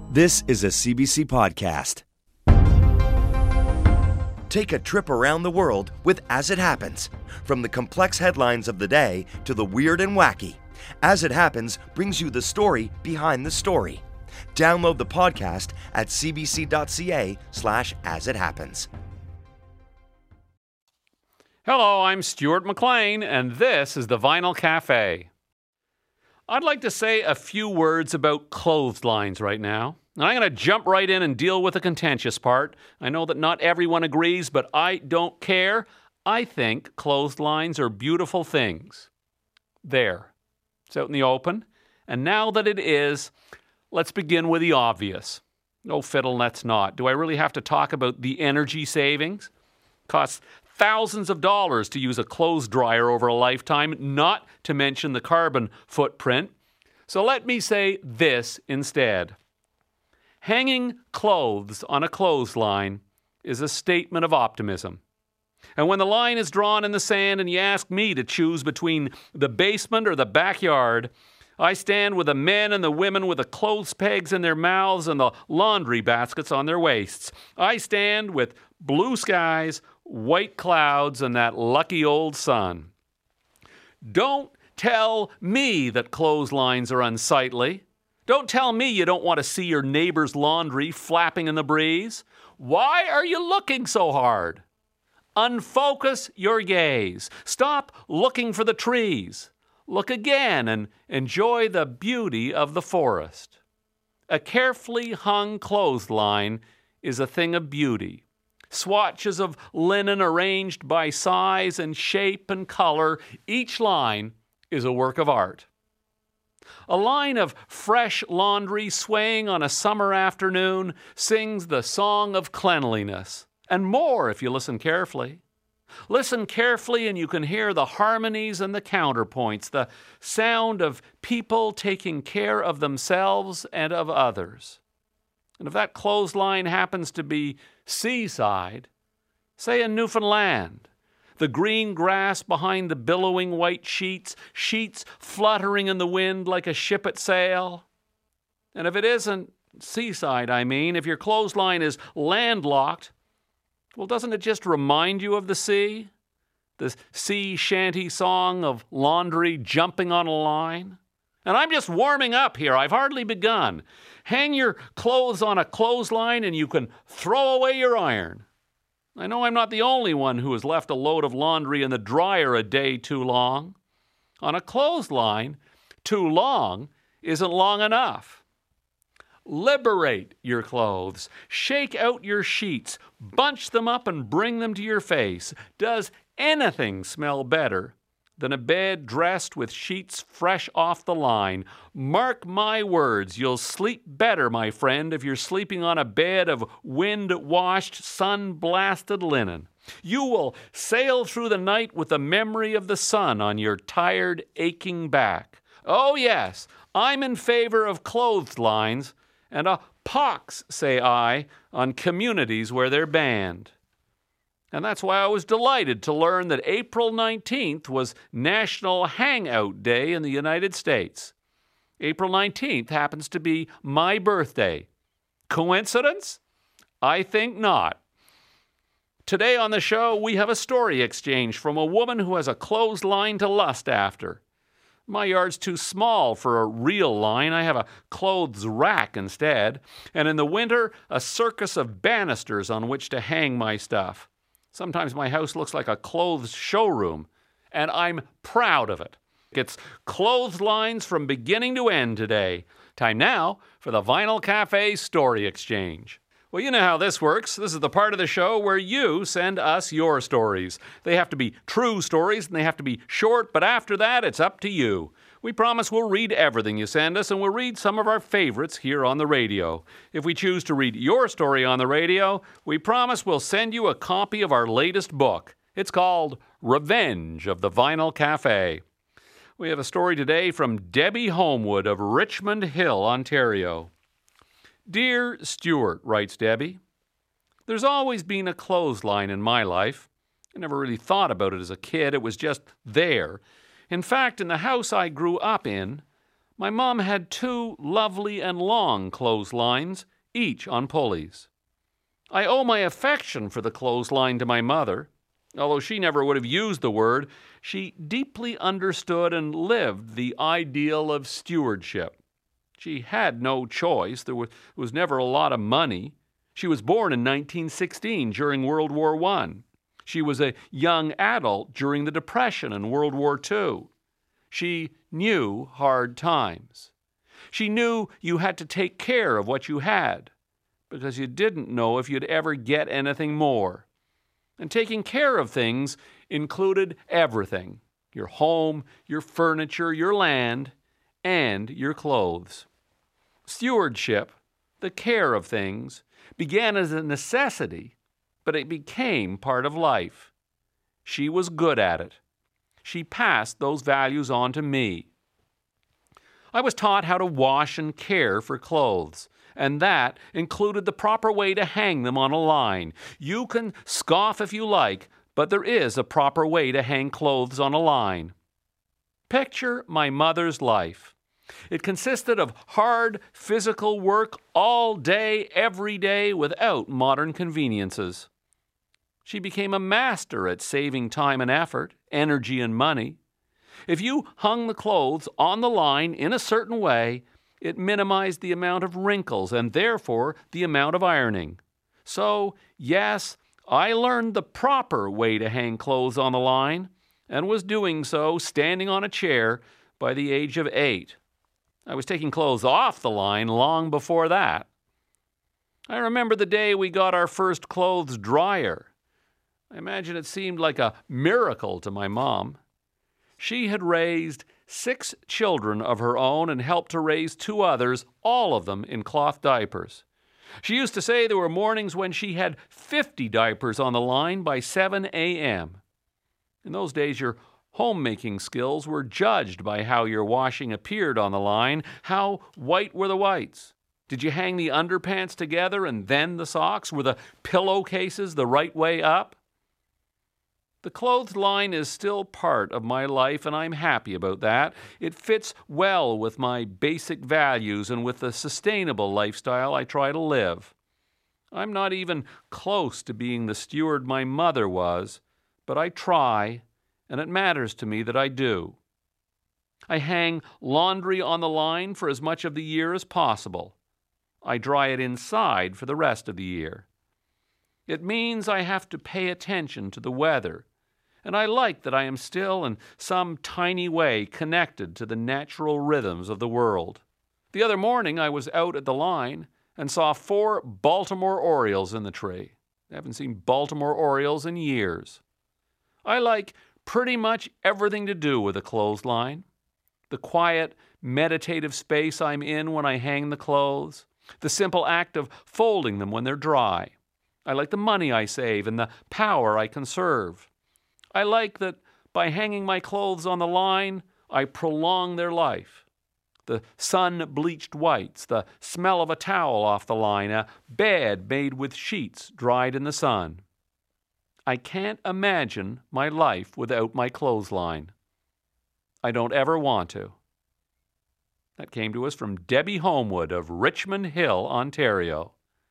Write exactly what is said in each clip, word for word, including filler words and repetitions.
This is a C B C podcast. Take a trip around the world with As It Happens. From the complex headlines of the day to the weird and wacky, As It Happens brings you the story behind the story. Download the podcast at cbc.ca slash as it happens. Hello, I'm Stuart McLean, and this is the Vinyl Cafe. I'd like to say a few words about clotheslines right now. And I'm going to jump right in and deal with the contentious part. I know that not everyone agrees, but I don't care. I think clotheslines are beautiful things. There. It's out in the open. And now that it is, let's begin with the obvious. No fiddle, let's not. Do I really have to talk about the energy savings? Costs thousands of dollars to use a clothes dryer over a lifetime, not to mention the carbon footprint. So let me say this instead. Hanging clothes on a clothesline is a statement of optimism. And when the line is drawn in the sand and you ask me to choose between the basement or the backyard, I stand with the men and the women with the clothes pegs in their mouths and the laundry baskets on their waists. I stand with blue skies, white clouds, and that lucky old sun. Don't tell me that clotheslines are unsightly. Don't tell me you don't want to see your neighbor's laundry flapping in the breeze. Why are you looking so hard? Unfocus your gaze. Stop looking for the trees. Look again and enjoy the beauty of the forest. A carefully hung clothesline is a thing of beauty. Swatches of linen arranged by size and shape and color, each line is a work of art. A line of fresh laundry swaying on a summer afternoon sings the song of cleanliness, and more if you listen carefully. Listen carefully and you can hear the harmonies and the counterpoints, the sound of people taking care of themselves and of others. And if that clothesline happens to be seaside, say in Newfoundland, the green grass behind the billowing white sheets, sheets fluttering in the wind like a ship at sail. And if it isn't seaside, I mean, if your clothesline is landlocked, well, doesn't it just remind you of the sea? The sea shanty song of laundry jumping on a line? And I'm just warming up here. I've hardly begun. Hang your clothes on a clothesline and you can throw away your iron. I know I'm not the only one who has left a load of laundry in the dryer a day too long. On a clothesline, too long isn't long enough. Liberate your clothes. Shake out your sheets. Bunch them up and bring them to your face. Does anything smell better than a bed dressed with sheets fresh off the line? Mark my words, you'll sleep better, my friend, if you're sleeping on a bed of wind-washed, sun-blasted linen. You will sail through the night with the memory of the sun on your tired, aching back. Oh yes, I'm in favor of clotheslines and a pox, say I, on communities where they're banned. And that's why I was delighted to learn that April nineteenth was National Hangout Day in the United States. April nineteenth happens to be my birthday. Coincidence? I think not. Today on the show, we have a story exchange from a woman who has a clothesline to lust after. My yard's too small for a real line. I have a clothes rack instead. And in the winter, a circus of banisters on which to hang my stuff. Sometimes my house looks like a clothes showroom, and I'm proud of it. It's clotheslines from beginning to end today. Time now for the Vinyl Cafe Story Exchange. Well, you know how this works. This is the part of the show where you send us your stories. They have to be true stories, and they have to be short, but after that, it's up to you. We promise we'll read everything you send us, and we'll read some of our favorites here on the radio. If we choose to read your story on the radio, we promise we'll send you a copy of our latest book. It's called Revenge of the Vinyl Cafe. We have a story today from Debbie Homewood of Richmond Hill, Ontario. Dear Stuart, writes Debbie, there's always been a clothesline in my life. I never really thought about it as a kid. It was just there. In fact, in the house I grew up in, My mom had two lovely and long clotheslines, each on pulleys. I owe my affection for the clothesline to my mother. Although she never would have used the word, she deeply understood and lived the ideal of stewardship. She had no choice. There was, was never a lot of money. She was born in nineteen sixteen during World War One. She was a young adult during the Depression and World War Two. She knew hard times. She knew you had to take care of what you had because you didn't know if you'd ever get anything more. And taking care of things included everything: your home, your furniture, your land, and your clothes. Stewardship, the care of things, began as a necessity, but it became part of life. She was good at it. She passed those values on to me. I was taught how to wash and care for clothes, and that included the proper way to hang them on a line. You can scoff if you like, but there is a proper way to hang clothes on a line. Picture my mother's life. It consisted of hard physical work all day, every day, without modern conveniences. She became a master at saving time and effort, energy and money. If you hung the clothes on the line in a certain way, it minimized the amount of wrinkles and therefore the amount of ironing. So, yes, I learned the proper way to hang clothes on the line and was doing so standing on a chair by the age of eight. I was taking clothes off the line long before that. I remember the day we got our first clothes dryer. I imagine it seemed like a miracle to my mom. She had raised six children of her own and helped to raise two others, all of them in cloth diapers. She used to say there were mornings when she had fifty diapers on the line by seven a.m. In those days, your homemaking skills were judged by how your washing appeared on the line. How white were the whites? Did you hang the underpants together and then the socks? Were the pillowcases the right way up? The clothesline is still part of my life, and I'm happy about that. It fits well with my basic values and with the sustainable lifestyle I try to live. I'm not even close to being the steward my mother was, but I try, and it matters to me that I do. I hang laundry on the line for as much of the year as possible. I dry it inside for the rest of the year. It means I have to pay attention to the weather, and I like that I am still in some tiny way connected to the natural rhythms of the world. The other morning I was out at the line and saw four Baltimore Orioles in the tree. I haven't seen Baltimore Orioles in years. I like pretty much everything to do with a clothesline. The quiet, meditative space I'm in when I hang the clothes. The simple act of folding them when they're dry. I like the money I save and the power I conserve. I like that by hanging my clothes on the line, I prolong their life. The sun-bleached whites, the smell of a towel off the line, a bed made with sheets dried in the sun. I can't imagine my life without my clothesline. I don't ever want to. That came to us from Debbie Homewood of Richmond Hill, Ontario.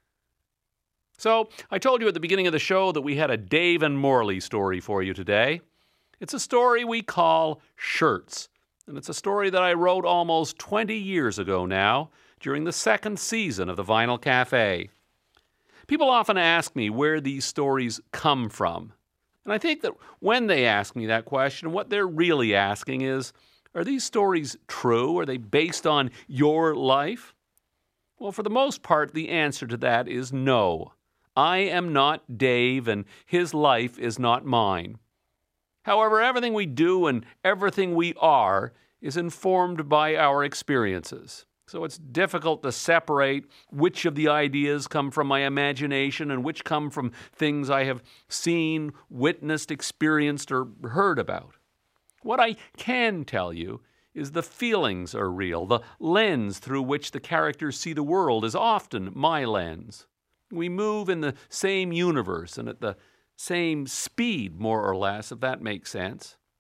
So, I told you at the beginning of the show that we had a Dave and Morley story for you today. It's a story we call Shirts, and it's a story that I wrote almost twenty years ago now, during the second season of the Vinyl Cafe. People often ask me where these stories come from, and I think that when they ask me that question, what they're really asking is, are these stories true? Are they based on your life? Well, for the most part, the answer to that is no. I am not Dave, and his life is not mine. However, everything we do and everything we are is informed by our experiences. So it's difficult to separate which of the ideas come from my imagination and which come from things I have seen, witnessed, experienced, or heard about. What I can tell you is the feelings are real. The lens through which the characters see the world is often my lens. We move in the same universe and at the same speed, more or less, if that makes sense.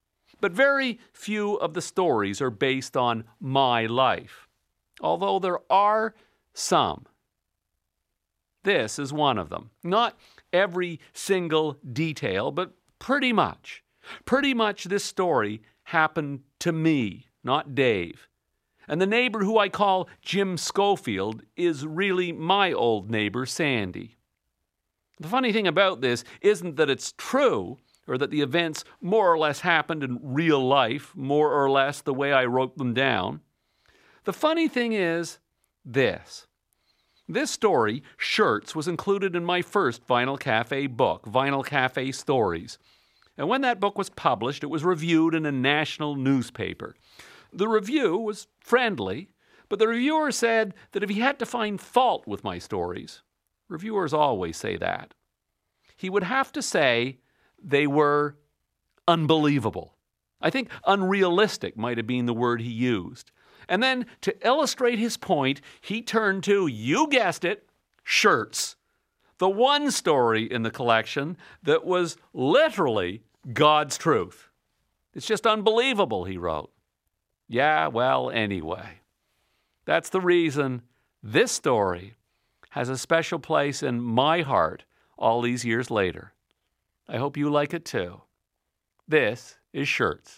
But very few of the stories are based on my life, although there are some. This is one of them. Not every single detail, but pretty much. Pretty much this story happened to me, not Dave. And the neighbor who I call Jim Schofield is really my old neighbor, Sandy. The funny thing about this isn't that it's true, or that the events more or less happened in real life, more or less the way I wrote them down. The funny thing is this. This story, Shirts, was included in my first Vinyl Cafe book, Vinyl Cafe Stories. And when that book was published, it was reviewed in a national newspaper. The review was friendly, but the reviewer said that if he had to find fault with my stories, reviewers always say that, he would have to say they were unbelievable. I think unrealistic might have been the word he used. And then, to illustrate his point, he turned to, you guessed it, Shirts, the one story in the collection that was literally God's truth. It's just unbelievable, he wrote. Yeah, well, anyway. That's the reason this story has a special place in my heart all these years later. I hope you like it too. This is Shirts.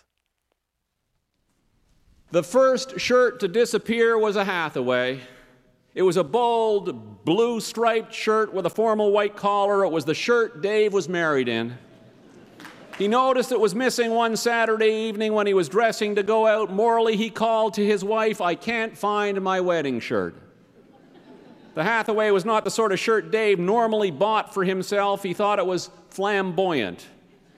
The first shirt to disappear was a Hathaway. It was a bold, blue-striped shirt with a formal white collar. It was the shirt Dave was married in. He noticed it was missing one Saturday evening when he was dressing to go out. Morally, he called to his wife, "I can't find my wedding shirt." The Hathaway was not the sort of shirt Dave normally bought for himself. He thought it was flamboyant.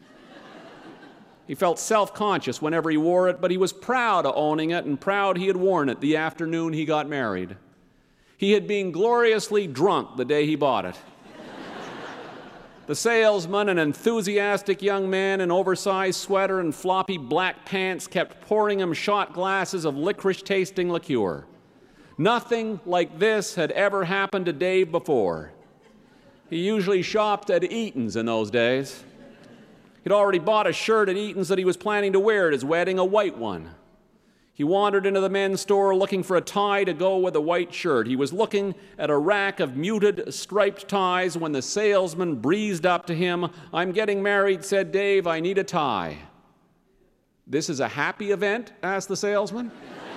He felt self-conscious whenever he wore it, but he was proud of owning it and proud he had worn it the afternoon he got married. He had been gloriously drunk the day he bought it. The salesman, an enthusiastic young man in oversized sweater and floppy black pants, kept pouring him shot glasses of licorice-tasting liqueur. Nothing like this had ever happened to Dave before. He usually shopped at Eaton's in those days. He'd already bought a shirt at Eaton's that he was planning to wear at his wedding, a white one. He wandered into the men's store looking for a tie to go with a white shirt. He was looking at a rack of muted striped ties when the salesman breezed up to him. "I'm getting married," said Dave. "I need a tie." "This is a happy event?" asked the salesman.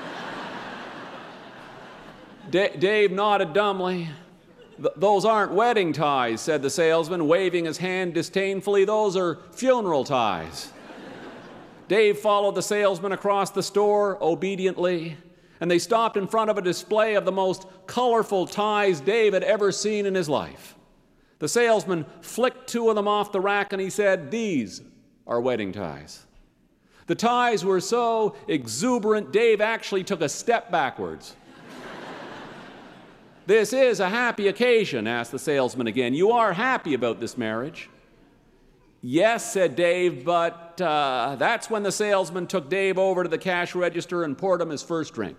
D- Dave nodded dumbly. Th- those aren't wedding ties, said the salesman, waving his hand disdainfully. Those are funeral ties. Dave followed the salesman across the store obediently, and they stopped in front of a display of the most colorful ties Dave had ever seen in his life. The salesman flicked two of them off the rack and he said, "These are wedding ties." The ties were so exuberant, Dave actually took a step backwards. "This is a happy occasion," asked the salesman again. "You are happy about this marriage?" "Yes," said Dave, but uh, that's when the salesman took Dave over to the cash register and poured him his first drink.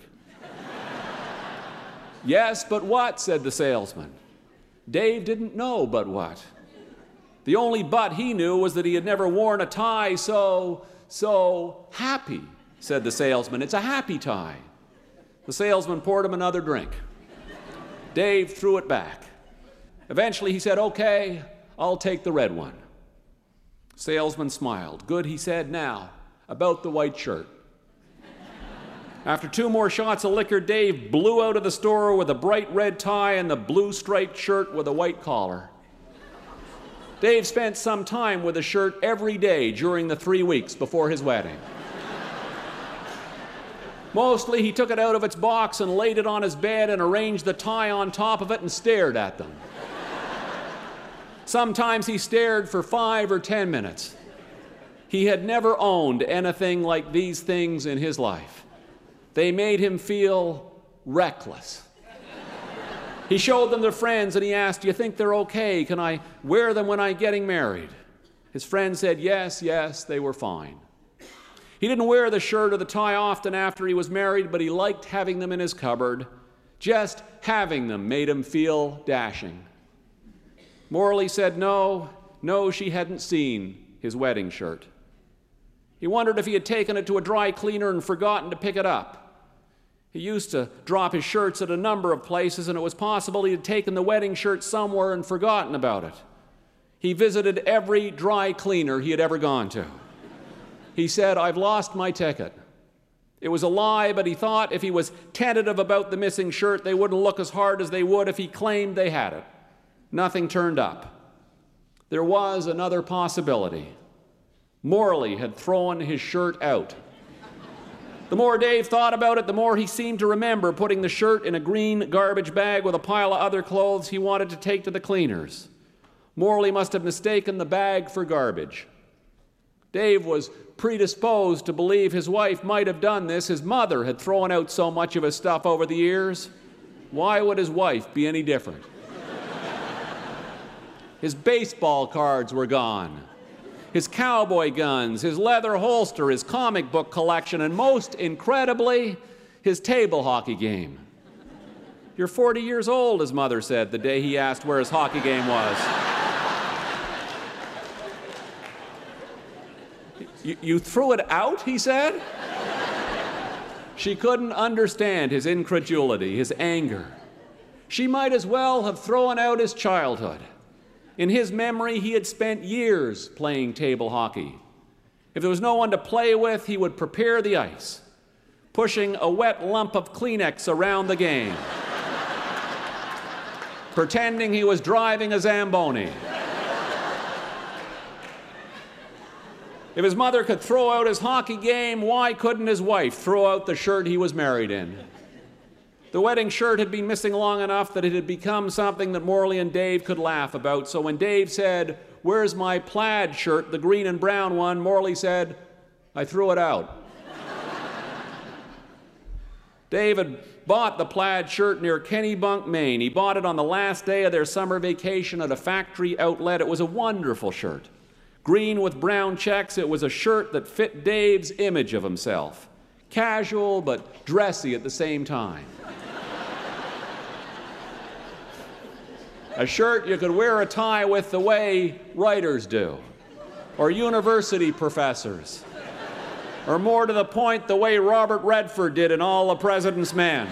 "Yes, but what?" said the salesman. Dave didn't know but what. The only but he knew was that he had never worn a tie so, so happy, said the salesman. "It's a happy tie." The salesman poured him another drink. Dave threw it back. Eventually he said, "Okay, I'll take the red one." Salesman smiled. "Good," he said. "Now, about the white shirt." After two more shots of liquor, Dave blew out of the store with a bright red tie and the blue striped shirt with a white collar. Dave spent some time with the shirt every day during the three weeks before his wedding. Mostly he took it out of its box and laid it on his bed and arranged the tie on top of it and stared at them. Sometimes he stared for five or ten minutes. He had never owned anything like these things in his life. They made him feel reckless. He showed them to friends and he asked, "Do you think they're okay? Can I wear them when I'm getting married?" His friends said yes, yes, they were fine. He didn't wear the shirt or the tie often after he was married, but he liked having them in his cupboard. Just having them made him feel dashing. Morley said no, no, she hadn't seen his wedding shirt. He wondered if he had taken it to a dry cleaner and forgotten to pick it up. He used to drop his shirts at a number of places, and it was possible he had taken the wedding shirt somewhere and forgotten about it. He visited every dry cleaner he had ever gone to. He said, "I've lost my ticket." It was a lie, but he thought if he was tentative about the missing shirt, they wouldn't look as hard as they would if he claimed they had it. Nothing turned up. There was another possibility. Morley had thrown his shirt out. The more Dave thought about it, the more he seemed to remember putting the shirt in a green garbage bag with a pile of other clothes he wanted to take to the cleaners. Morley must have mistaken the bag for garbage. Dave was predisposed to believe his wife might have done this. His mother had thrown out so much of his stuff over the years. Why would his wife be any different? His baseball cards were gone. His cowboy guns, his leather holster, his comic book collection, and most incredibly, his table hockey game. "You're forty years old," his mother said the day he asked where his hockey game was. You, you threw it out, he said? She couldn't understand his incredulity, his anger. She might as well have thrown out his childhood. In his memory, he had spent years playing table hockey. If there was no one to play with, he would prepare the ice, pushing a wet lump of Kleenex around the game, pretending he was driving a Zamboni. If his mother could throw out his hockey game, why couldn't his wife throw out the shirt he was married in? The wedding shirt had been missing long enough that it had become something that Morley and Dave could laugh about. So when Dave said, "Where's my plaid shirt, the green and brown one?" Morley said, "I threw it out." Dave had bought the plaid shirt near Kennebunk, Maine. He bought it on the last day of their summer vacation at a factory outlet. It was a wonderful shirt. Green with brown checks, it was a shirt that fit Dave's image of himself. Casual, but dressy at the same time. A shirt you could wear a tie with the way writers do, or university professors, or more to the point, the way Robert Redford did in All the President's Men.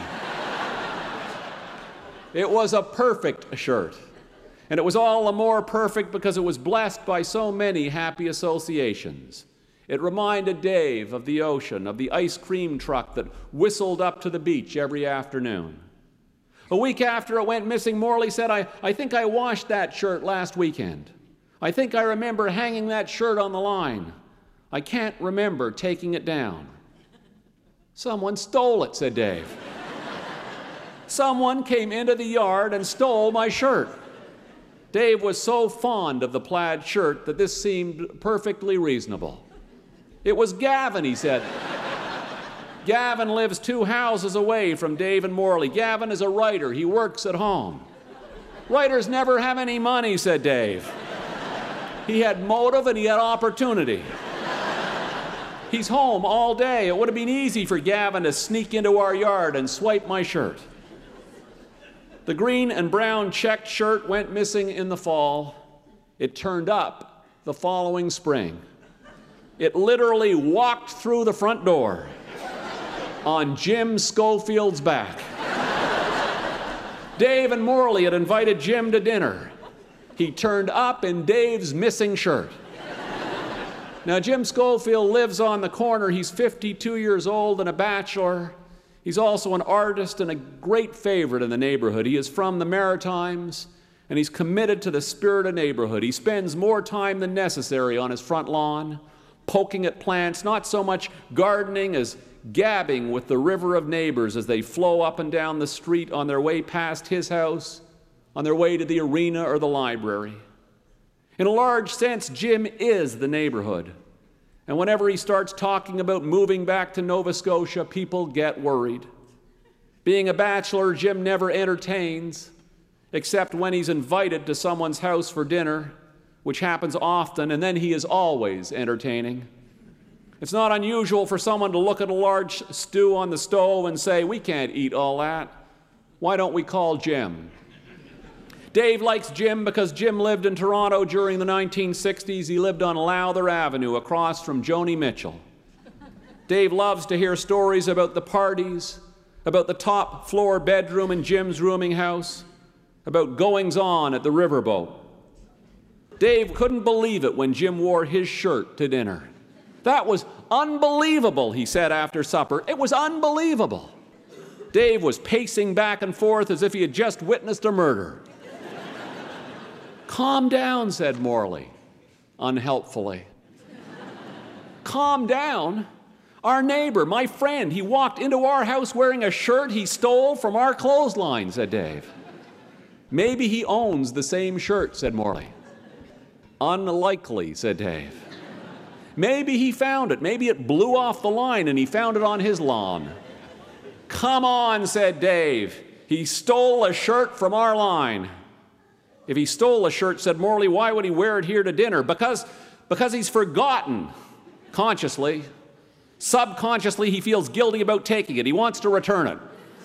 It was a perfect shirt. And it was all the more perfect because it was blessed by so many happy associations. It reminded Dave of the ocean, of the ice cream truck that whistled up to the beach every afternoon. A week after it went missing, Morley said, I, I think I washed that shirt last weekend. I think I remember hanging that shirt on the line. I can't remember taking it down." "Someone stole it," said Dave. "Someone came into the yard and stole my shirt." Dave was so fond of the plaid shirt that this seemed perfectly reasonable. "It was Gavin," he said. Gavin lives two houses away from Dave and Morley. Gavin is a writer. He works at home. "Writers never have any money," said Dave. He had motive and he had opportunity. He's home all day. It would have been easy for Gavin to sneak into our yard and swipe my shirt. The green and brown checked shirt went missing in the fall. It turned up the following spring. It literally walked through the front door on Jim Schofield's back. Dave and Morley had invited Jim to dinner. He turned up in Dave's missing shirt. Now, Jim Schofield lives on the corner. He's fifty-two years old and a bachelor. He's also an artist and a great favorite in the neighborhood. He is from the Maritimes, and he's committed to the spirit of neighborhood. He spends more time than necessary on his front lawn, poking at plants, not so much gardening as gabbing with the river of neighbors as they flow up and down the street on their way past his house, on their way to the arena or the library. In a large sense, Jim is the neighborhood. And whenever he starts talking about moving back to Nova Scotia, people get worried. Being a bachelor, Jim never entertains, except when he's invited to someone's house for dinner, which happens often, and then he is always entertaining. It's not unusual for someone to look at a large stew on the stove and say, "We can't eat all that. Why don't we call Jim?" Dave likes Jim because Jim lived in Toronto during the nineteen sixties. He lived on Lowther Avenue across from Joni Mitchell. Dave loves to hear stories about the parties, about the top floor bedroom in Jim's rooming house, about goings-on at the riverboat. Dave couldn't believe it when Jim wore his shirt to dinner. That was unbelievable, he said after supper. It was unbelievable. Dave was pacing back and forth as if he had just witnessed a murder. Calm down, said Morley, unhelpfully. Calm down? Our neighbor, my friend, he walked into our house wearing a shirt he stole from our clothesline, said Dave. Maybe he owns the same shirt, said Morley. Unlikely, said Dave. Maybe he found it. Maybe it blew off the line and he found it on his lawn. Come on, said Dave. He stole a shirt from our line. If he stole a shirt, said Morley, why would he wear it here to dinner? Because, because he's forgotten, consciously. Subconsciously, he feels guilty about taking it. He wants to return it.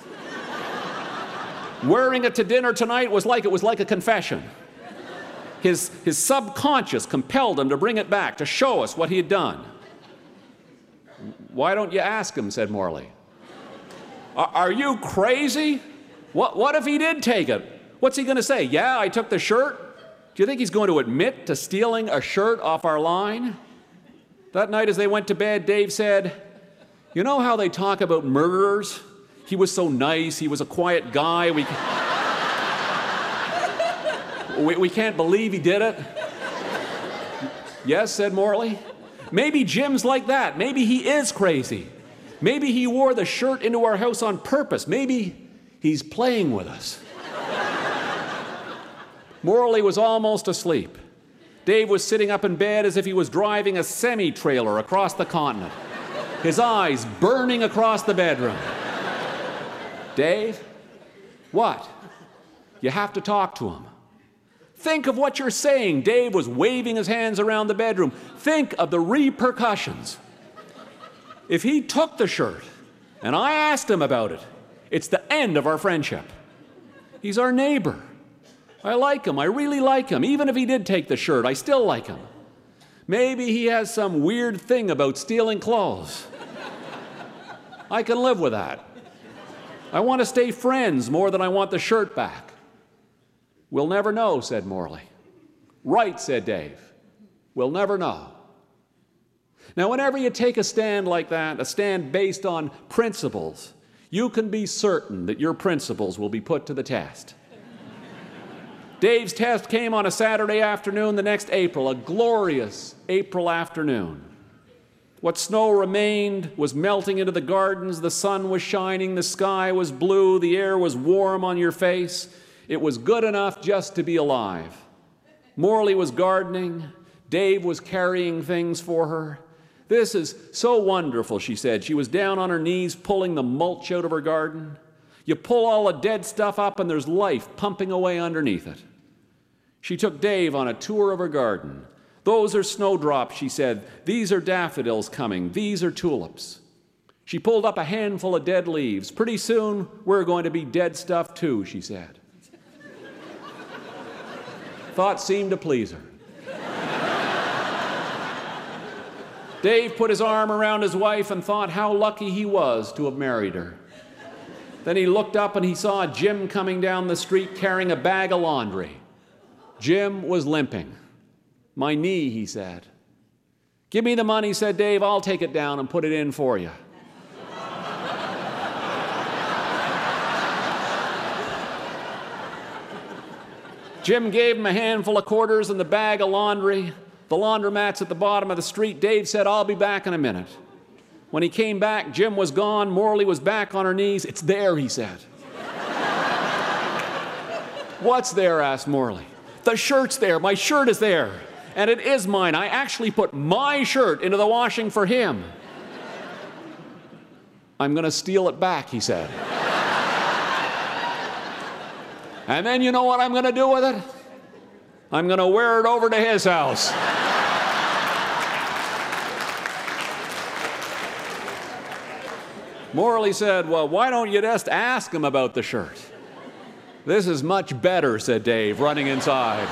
Wearing it to dinner tonight was like it was like a confession. His, his subconscious compelled him to bring it back, to show us what he had done. Why don't you ask him, said Morley. Are, are you crazy? What, what if he did take it? What's he going to say? Yeah, I took the shirt? Do you think he's going to admit to stealing a shirt off our line? That night as they went to bed, Dave said, you know how they talk about murderers? He was so nice, he was a quiet guy, we, we, we can't believe he did it. Yes, said Morley. Maybe Jim's like that. Maybe he is crazy. Maybe he wore the shirt into our house on purpose. Maybe he's playing with us. Morley was almost asleep. Dave was sitting up in bed as if he was driving a semi-trailer across the continent, his eyes burning across the bedroom. Dave, what? You have to talk to him. Think of what you're saying. Dave was waving his hands around the bedroom. Think of the repercussions. If he took the shirt and I asked him about it, it's the end of our friendship. He's our neighbor. I like him. I really like him. Even if he did take the shirt, I still like him. Maybe he has some weird thing about stealing clothes. I can live with that. I want to stay friends more than I want the shirt back. We'll never know, said Morley. Right, said Dave. We'll never know. Now, whenever you take a stand like that, a stand based on principles, you can be certain that your principles will be put to the test. Dave's test came on a Saturday afternoon the next April, a glorious April afternoon. What snow remained was melting into the gardens, the sun was shining, the sky was blue, the air was warm on your face. It was good enough just to be alive. Morley was gardening, Dave was carrying things for her. This is so wonderful, she said. She was down on her knees pulling the mulch out of her garden. You pull all the dead stuff up and there's life pumping away underneath it. She took Dave on a tour of her garden. Those are snowdrops, she said. These are daffodils coming. These are tulips. She pulled up a handful of dead leaves. Pretty soon, we're going to be dead stuff too, she said. Thought seemed to please her. Dave put his arm around his wife and thought how lucky he was to have married her. Then he looked up and he saw Jim coming down the street carrying a bag of laundry. Jim was limping. My knee, he said. Give me the money, said Dave. I'll take it down and put it in for you. Jim gave him a handful of quarters and the bag of laundry. The laundromat's at the bottom of the street. Dave said, I'll be back in a minute. When he came back, Jim was gone. Morley was back on her knees. It's there, he said. What's there? Asked Morley. The shirt's there. My shirt is there. And it is mine. I actually put my shirt into the washing for him. I'm going to steal it back, he said. And then you know what I'm going to do with it? I'm going to wear it over to his house. Morley said, well, why don't you just ask him about the shirt? "This is much better," said Dave, running inside.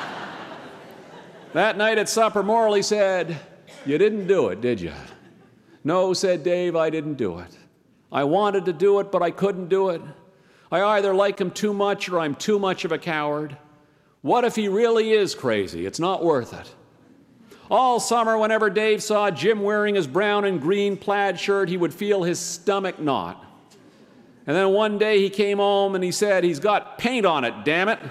That night at supper, Morley said, "You didn't do it, did you?" "No," said Dave, "I didn't do it. I wanted to do it, but I couldn't do it. I either like him too much or I'm too much of a coward. What if he really is crazy? It's not worth it." All summer, whenever Dave saw Jim wearing his brown and green plaid shirt, he would feel his stomach knot. And then one day he came home and he said, "He's got paint on it, damn it."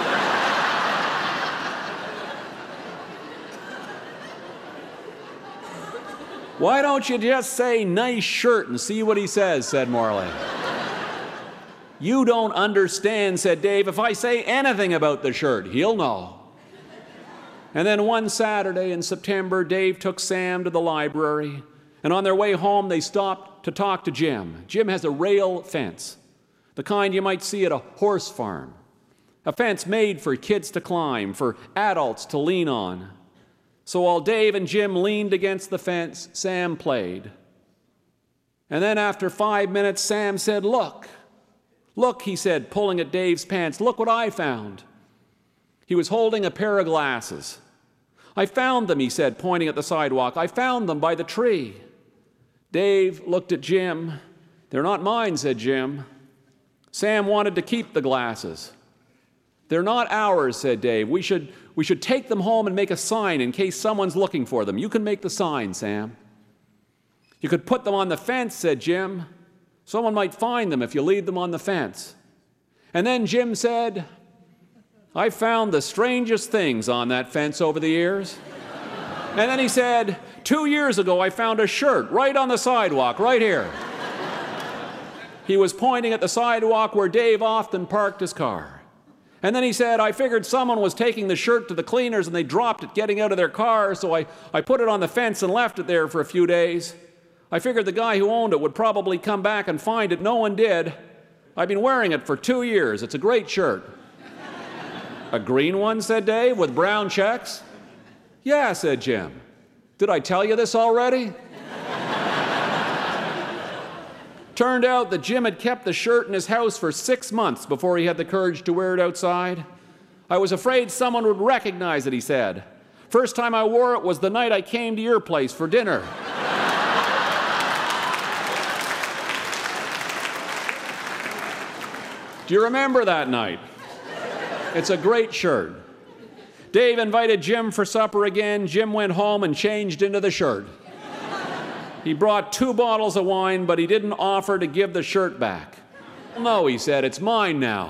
"Why don't you just say nice shirt and see what he says?" said Morley. "You don't understand," said Dave. "If I say anything about the shirt, he'll know." And then one Saturday in September, Dave took Sam to the library, and on their way home they stopped to talk to Jim. Jim has a rail fence, the kind you might see at a horse farm, a fence made for kids to climb, for adults to lean on. So while Dave and Jim leaned against the fence, Sam played. And then after five minutes, Sam said, "Look, look," he said, pulling at Dave's pants, "look what I found." He was holding a pair of glasses. "I found them," he said, pointing at the sidewalk. "I found them by the tree." Dave looked at Jim. "They're not mine," said Jim. Sam wanted to keep the glasses. "They're not ours," said Dave. We should, we should take them home and make a sign in case someone's looking for them. You can make the sign, Sam." "You could put them on the fence," said Jim. "Someone might find them if you leave them on the fence." And then Jim said, "I found the strangest things on that fence over the years." And then he said, "Two years ago I found a shirt right on the sidewalk, right here." He was pointing at the sidewalk where Dave often parked his car. And then he said, "I figured someone was taking the shirt to the cleaners and they dropped it getting out of their car, so I, I put it on the fence and left it there for a few days. I figured the guy who owned it would probably come back and find it. No one did. I've been wearing it for two years. It's a great shirt." "A green one?" said Dave, "with brown checks?" "Yeah," said Jim. "Did I tell you this already?" Turned out that Jim had kept the shirt in his house for six months before he had the courage to wear it outside. "I was afraid someone would recognize it," he said. "First time I wore it was the night I came to your place for dinner." Do you remember that night? It's a great shirt. Dave invited Jim for supper again. Jim went home and changed into the shirt. He brought two bottles of wine, but he didn't offer to give the shirt back. "No," he said, "it's mine now."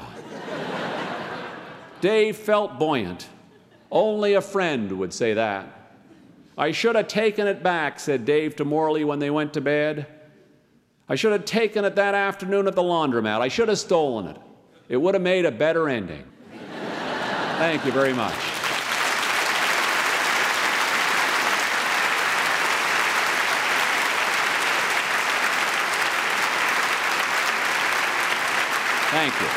Dave felt buoyant. Only a friend would say that. "I should have taken it back," said Dave to Morley when they went to bed. "I should have taken it that afternoon at the laundromat. I should have stolen it. It would have made a better ending." Thank you very much. Thank you.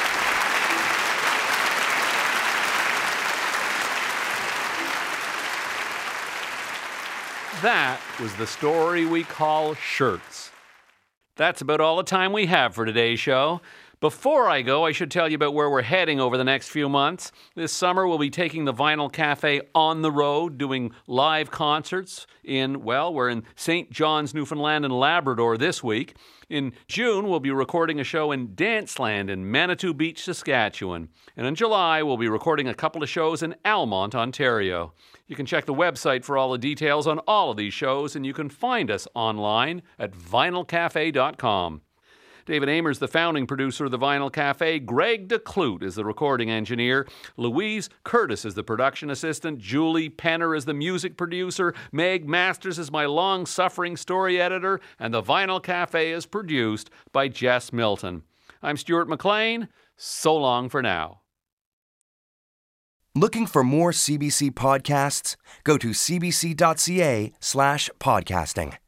That was the story we call Shirts. That's about all the time we have for today's show. Before I go, I should tell you about where we're heading over the next few months. This summer, we'll be taking the Vinyl Cafe on the road, doing live concerts in, well, we're in Saint John's, Newfoundland and Labrador this week. In June, we'll be recording a show in Danceland in Manitou Beach, Saskatchewan. And in July, we'll be recording a couple of shows in Almont, Ontario. You can check the website for all the details on all of these shows, and you can find us online at vinyl cafe dot com. David Amers, the founding producer of the Vinyl Cafe. Greg DeClute is the recording engineer. Louise Curtis is the production assistant. Julie Penner is the music producer. Meg Masters is my long-suffering story editor. And the Vinyl Cafe is produced by Jess Milton. I'm Stuart McLean. So long for now. Looking for more C B C podcasts? Go to cbc.ca slash podcasting.